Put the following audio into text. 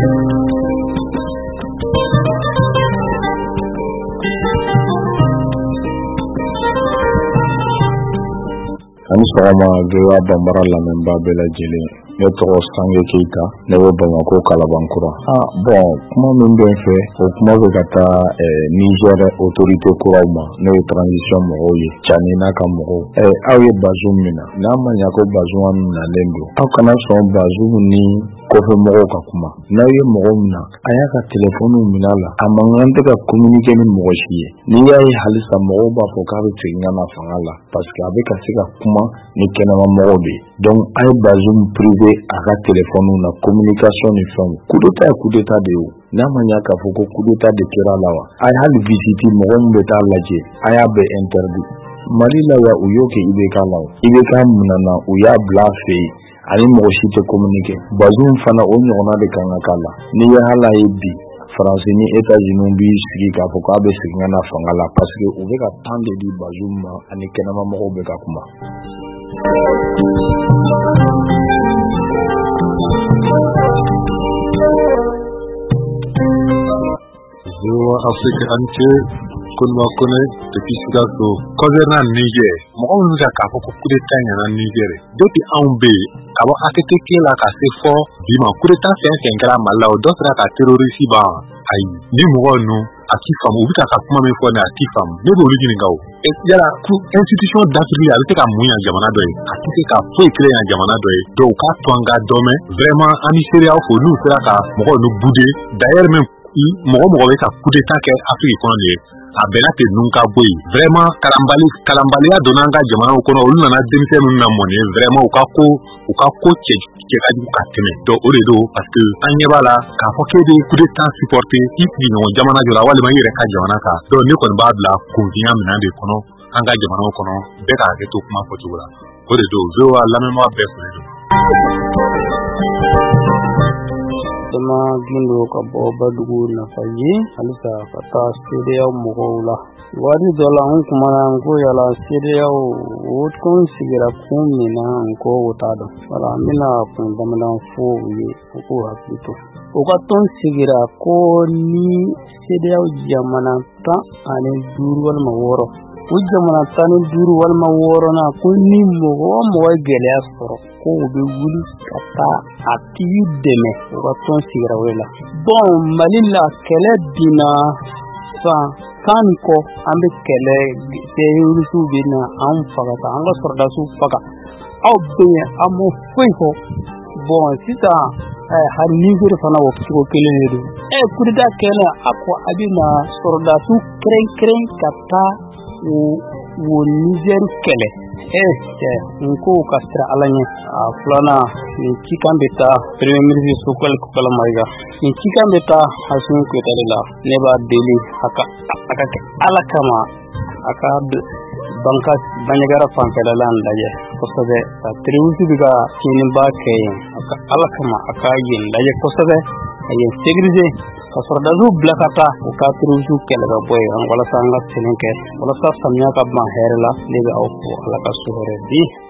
Ani sɔgɔma Gewa Bambara lamɛnbaa bɛɛ lajɛlen. Ne tɔgɔ Sange Keita, ne bɛ Bamako Kalabankura. Kuma min bɛ n fɛ, o kuma bɛ ka taa Niger autorité kuraw ma, n'o ye transition mɔgɔw ye, Tchani n'a ka mɔgɔw. Aw ye Bazoum minɛ, n'a ma ɲɛ ko Bazoum minɛlen don, aw kana sɔn Bazoum ni kɔfɛ mɔgɔw ka kuma. N'aw ye mɔgɔ min na, a y'a ka téléphone minɛ a la, a mankan tɛ ka communiquer ni mɔgɔ si ye. N'i y'a ye halisa mɔgɔw b'a fɔ k'a bɛ segin ka na fanga la, parce que a bɛ ka se ka kuma ni kɛnɛma mɔgɔw de ye. Donc a ye Bazoum privé a ka téléphone na communication ni fɛnw. Coup d'état ye coup d'état de ye. N'a ma ɲɛ k'a fɔ ko coup d'état de kɛra la wa, a ye hali visite mɔgɔ min bɛ taa lajɛ, a y'a bɛɛ interdit. Mali la ya u y'o kɛ IBK la o. IBK minɛna u y'a bila a fɛ yen, ani mɔgɔ si tɛ communiquer. Bazoum fana o ɲɔgɔnna de kan ka k'a la. N'i ye hala ye bi, France ni États-Unis b'i sigi k'a fɔ k'a bɛ segin ka na fanga la parce que u bɛ ka temps de di Bazoum ma ani kɛnɛma mɔgɔw bɛ ka kuma. Zuwa Afrique ante kunwa kone depuis Sigasso concernant Niger mɔgɔ minnu ka k'a fɔ ko coup d'état ɲɛna Niger depuis anw bɛ yen ka bɔ ATT la ka se fɔ bi ma coup d'état fɛn fɛn kɛra Mali la o dɔ sera ka terroriste ban ayi ni mɔgɔ ninnu a t'i faamu u bɛ ka kuma min fɔ nin a t'i faamu ne b'olu ɲininka o yala institution d'Afrique a bɛ se ka mun yan jamana dɔ ye a tɛ se ka foyi kelen yan jamana dɔ ye donc u k'a to an ka dɔmɛ vraiment an bɛ seereya fo n'u sera ka mɔgɔ ninnu bouder d'ailleurs même mɔgɔ bɛ ka coup d'état kɛ Afrique kɔnɔ de a bɛnna ten nun ka bɔ yen vraiment kalanbaliya donna an ka jamanaw kɔnɔ olu nana denmisɛn minnu na mɔni vraiment u ka ko cɛ ka jugu ka tɛmɛ donc o de don parce que an ɲɛ b'a la k'a fɔ k'e bɛ coup d'état supporter i sigiɲɔgɔn jamana jɔ la walima i yɛrɛ ka jamana kan donc ne kɔni b'a bila kunfinya minɛn de kɔnɔ an ka jamanaw kɔnɔ bɛɛ ka hakɛ to kuma fɔcogo la o de don VOA lamɛnbaga bɛɛ fɛ don. Dama gindo ka bɔ Badugu nafa ye halisa ka taa CEDEAO mɔgɔw la waati dɔ la an kumana ko yala CEDEAO o tɔn sigira kun min na ko o t'a dɔn wala an bɛna kun damadɔ fɔ u ye u k'u hakili to o ka tɔn sigira ko ni CEDEAO jamana 15 walima 6 o jamana 15 walima 6 na ko ni mɔgɔ gɛlɛya sɔrɔ ko u bɛ wuli ka taa a tigi dɛmɛ o ka tɔn sigira o la bon Mali la kɛlɛ dina san kan kɔ an bɛ kɛlɛ terroriste bɛ na an faga an ka sɔrdasiw faga aw bɛ yen an m'o foyi fɔ bon sisan hali Niger fana o cogo kelen de don coup d'état kɛlɛ a ko a bɛ na sɔrdasiw kɛrɛnkɛrɛn ka taa o Niger kɛlɛ nko ka sira ala ɲɛ a filanan nin cikan bɛ taa premier ministre Sokɛli Kokala Mayiga nin cikan bɛ taa Assimi Goïta de la ne b'a deli a ka kɛ ala kama a ka Bandiagara fanfɛla la lajɛ kosɛbɛ ka terroriste bɛ ka tiɲɛniba kɛ yen a ka ala kama a ka yen lajɛ kosɛbɛ a yen sécuriser ka sɔrdasiw bila ka taa u ka terroriste kɛlɛ ka bɔ yen walasa an ka sɛnɛ kɛ walasa samiya ka ban hɛrɛ la ne bɛ aw fo ala ka so hɛrɛ di